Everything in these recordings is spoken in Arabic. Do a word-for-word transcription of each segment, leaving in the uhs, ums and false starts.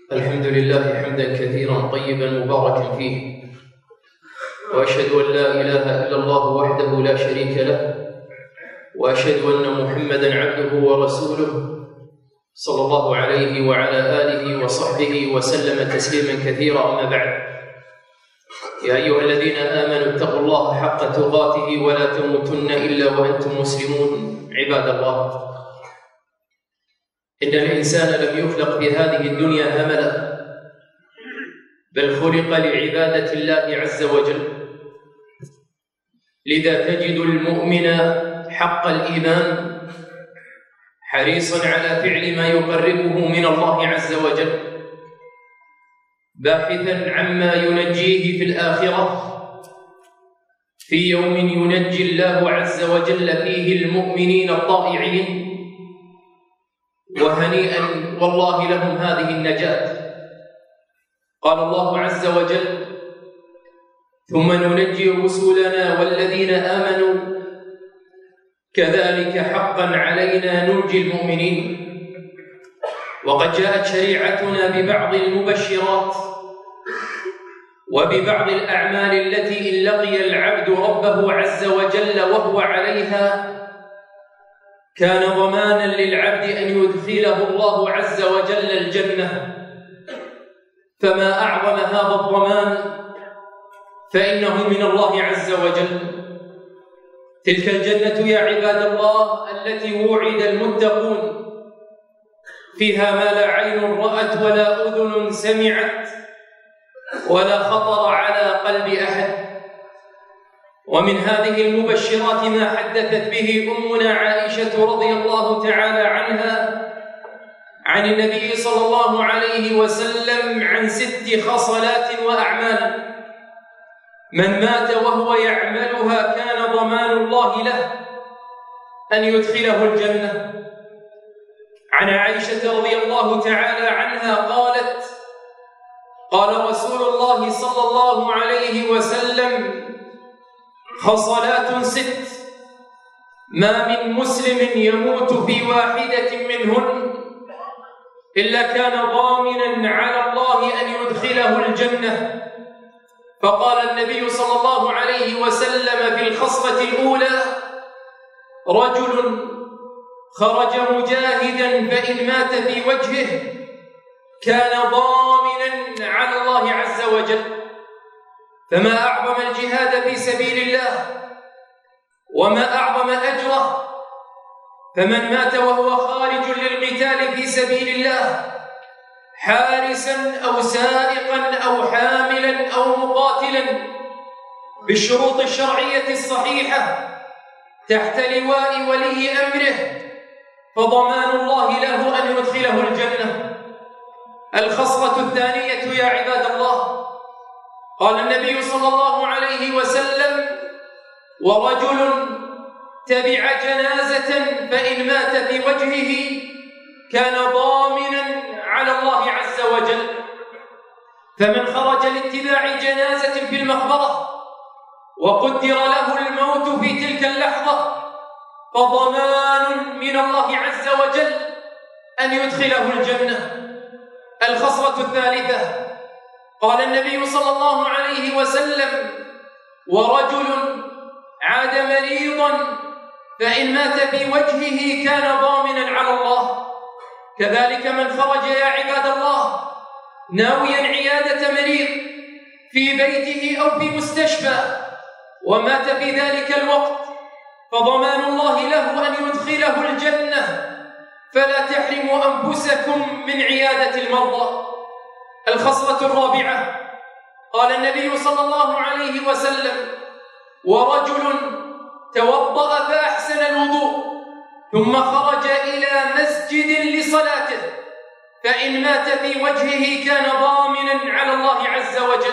الحمد لله حمدا كثيرا طيبا مباركا فيه، وأشهد أن لا إله إلا الله وحده لا شريك له، وأشهد أن محمدا عبده ورسوله صلى الله عليه وعلى آله وصحبه وسلم تسليما كثيرا. أما بعد، يا أيها الذين آمنوا اتقوا الله حق تقاته ولا تموتن إلا وأنتم مسلمون. عباد الله، إن الإنسان لم يخلق في هذه الدنيا هملا، بل خلق لعبادة الله عز وجل. لذا تجد المؤمن حق الإيمان حريصا على فعل ما يقربه من الله عز وجل، باحثا عما ينجيه في الآخرة، في يوم ينجي الله عز وجل فيه المؤمنين الطائعين، وهنيئا والله لهم هذه النجاة. قال الله عز وجل: ثم ننجي رسلنا والذين آمنوا كذلك حقا علينا ننجي المؤمنين. وقد جاءت شريعتنا ببعض المبشرات وببعض الأعمال التي إن لقي العبد ربه عز وجل وهو عليها كان ضمانا للعبد أن يدخله الله عز وجل الجنة. فما أعظم هذا الضمان، فإنه من الله عز وجل. تلك الجنة يا عباد الله التي وعد المتقون، فيها ما لا عين رأت ولا أذن سمعت ولا خطر على قلب أحد. ومن هذه المبشرات ما حدثت به أمنا عائشة رضي الله تعالى عنها عن النبي صلى الله عليه وسلم عن ست خصلات وأعمال من مات وهو يعملها كان ضمان الله له أن يدخله الجنة. عن عائشة رضي الله تعالى عنها قالت: قال رسول الله صلى الله عليه وسلم: خصلات ست ما من مسلم يموت في واحدة منهن إلا كان ضامنا على الله أن يدخله الجنة. فقال النبي صلى الله عليه وسلم في الخصلة الأولى: رجل خرج مجاهدا فإن مات في وجهه كان ضامنا على الله عز وجل. فما أعظم الجهاد في سبيل الله وما أعظم أجره. فمن مات وهو خارج للقتال في سبيل الله حارسا أو سائقا أو حاملا أو مقاتلا بالشروط الشرعية الصحيحة تحت لواء ولي أمره، فضمان الله له أن يدخله الجنة. الخصلة الثانية يا عباد الله، قال النبي صلى الله عليه وسلم: ورجل تبع جنازة فإن مات في وجهه كان ضامنا على الله عز وجل. فمن خرج لاتباع جنازة في المقبرة وقدر له الموت في تلك اللحظة فضمان من الله عز وجل أن يدخله الجنة. الخصلة الثالثة، قال النبي صلى الله عليه وسلم: ورجل عاد مريضا فإن مات في وجهه كان ضامنا على الله. كذلك من خرج يا عباد الله ناويا عيادة مريض في بيته أو في مستشفى ومات في ذلك الوقت فضمان الله له أن يدخله الجنة. فلا تحرموا أنفسكم من عيادة المرضى. الخصلة الرابعة، قال النبي صلى الله عليه وسلم: ورجل توضأ فأحسن الوضوء ثم خرج إلى مسجد لصلاته فإن مات في وجهه كان ضامنا على الله عز وجل.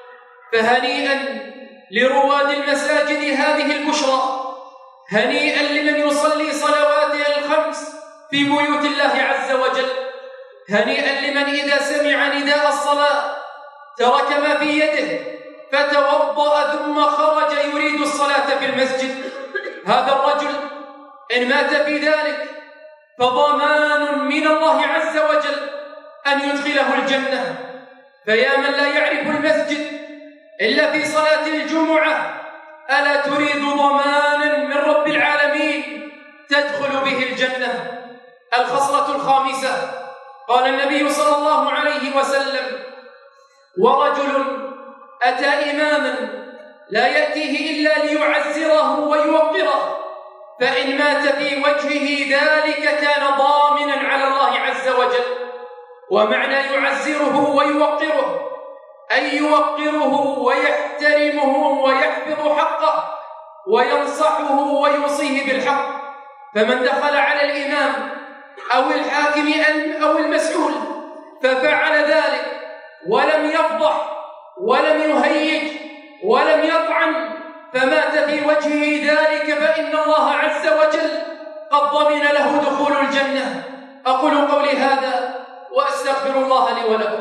فهنيئا لرواد المساجد هذه البشرى، هنيئا لمن يصلي صلواته الخمس في بيوت الله عز وجل، هنيئا لمن إذا سمع نداء الصلاة ترك ما في يده فتوضأ ثم خرج يريد الصلاة في المسجد. هذا الرجل إن مات في ذلك فضمان من الله عز وجل أن يدخله الجنة. فيا من لا يعرف المسجد إلا في صلاة الجمعة، ألا تريد ضمانا من رب العالمين تدخل به الجنة؟ الخصلة الخامسة، قال النبي صلى الله عليه وسلم: ورجل أتى إماما لا يأتيه إلا ليعزره ويوقره، فإن مات في وجهه ذلك كان ضامنا على الله عز وجل. ومعنى يعزره ويوقره أي يوقره ويحترمه ويحفظ حقه وينصحه ويوصيه بالحق. فمن دخل على الإمام أو الحاكم أو المسؤول ففعل ذلك ولم يفضح ولم يهيج ولم يطعن فمات في وجهه ذلك، فإن الله عز وجل قد ضمن له دخول الجنة. أقول قولي هذا وأستغفر الله لي ولكم.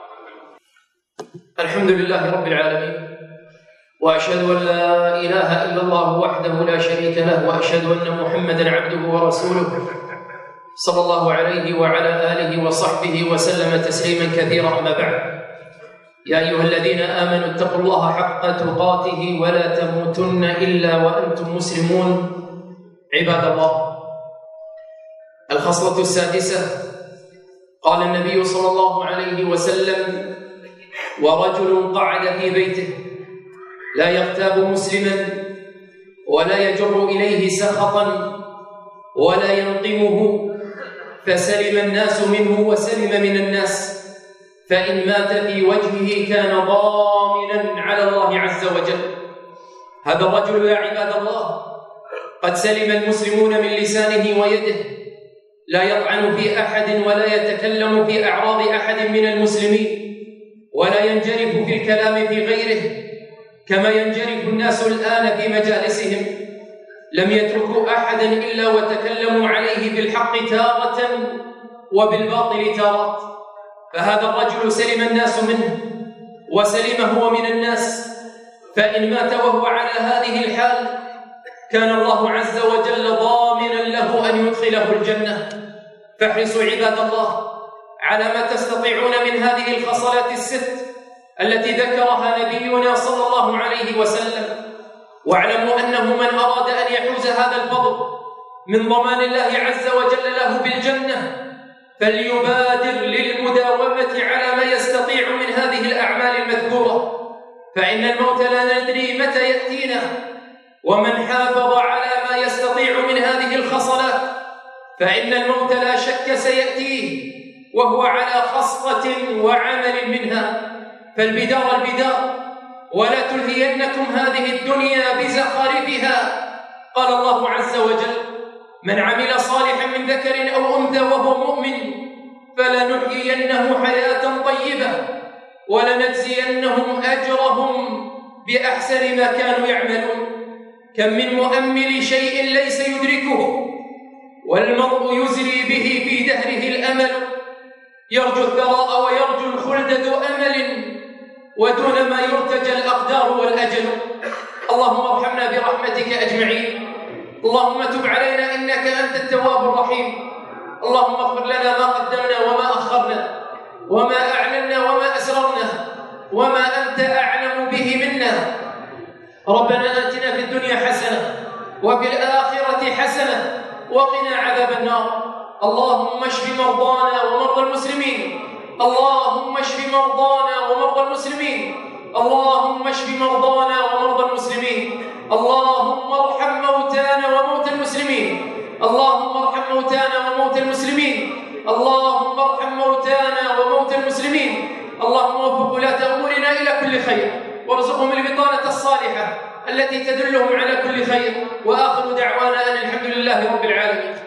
الحمد لله رب العالمين، وأشهد أن لا إله إلا الله وحده لا شريك له، وأشهد أن محمدًا عبده ورسوله صلى الله عليه وعلى آله وصحبه وسلم تسليمًا كثيرًا. أما بعد، يا أيها الذين آمنوا اتقوا الله حق تقاته ولا تموتن إلا وأنتم مسلمون. عباد الله، الخصلة السادسة، قال النبي صلى الله عليه وسلم: ورجل قعد في بيته لا يغتاب مسلما ولا يجر إليه سخطا ولا ينقمه، فسلم الناس منه وسلم من الناس، فإن مات في وجهه كان ضامنا على الله عز وجل. هذا الرجل يا عباد الله قد سلم المسلمون من لسانه ويده، لا يطعن في أحد ولا يتكلم في أعراض أحد من المسلمين، ولا ينجرف في الكلام في غيره كما ينجرف الناس الآن في مجالسهم. لم يتركوا أحدا إلا وتكلموا عليه بالحق تارة وبالباطل تارات. فهذا الرجل سلم الناس منه وسلم هو من الناس، فإن مات وهو على هذه الحال كان الله عز وجل ضامنا له أن يدخله الجنة. فاحرصوا عباد الله على ما تستطيعون من هذه الخصلات الست التي ذكرها نبينا صلى الله عليه وسلم، واعلموا أنه من أراد أن يحوز هذا الفضل من ضمان الله عز وجل له بالجنة فليبادر للمداومة على ما يستطيع من هذه الأعمال المذكورة، فإن الموت لا ندري متى يأتينا. ومن حافظ على ما يستطيع من هذه الخصلات فإن الموت لا شك سيأتيه وهو على خصلة وعمل منها. فالبدار البدار، ولا تلهينكم هذه الدنيا بزخارفها. قال الله عز وجل: من عمل صالحا من ذكر أو أنثى وهو مؤمن فلنحيينه حياة طيبة ولنجزينهم أجرهم بأحسن ما كانوا يعملون. كم من مؤمل شيء ليس يدركه والمرء يزري به في دهره الأمل، يرجو الثراء ويرجو الخلد ذو أمل ودون ما يرتجى الأقدار والأجل. اللهم ارحمنا برحمتك أجمعين. اللهم تب علينا إنك أنت التواب الرحيم. اللهم اغفر لنا ما قدمنا وما أخرنا وما أعلنا وما أسررنا وما أنت أعلم به منا. ربنا آتنا في الدنيا حسنة وفي الآخرة حسنة وقنا عذاب النار. اللهم اشف مرضانا ومرضى المسلمين. اللهم اشف مرضانا ومرضى المسلمين. اللهم اشف مرضانا ومرضى المسلمين. اللهم ارحم موتانا وموتى المسلمين. اللهم ارحم موتانا وموتى المسلمين. اللهم ارحم موتانا وموتى المسلمين. اللهم وفق ولاة أمورنا إلى كل خير، وارزقهم البطانة الصالحة التي تدلهم على كل خير. وآخر دعوانا أن الحمد لله رب العالمين.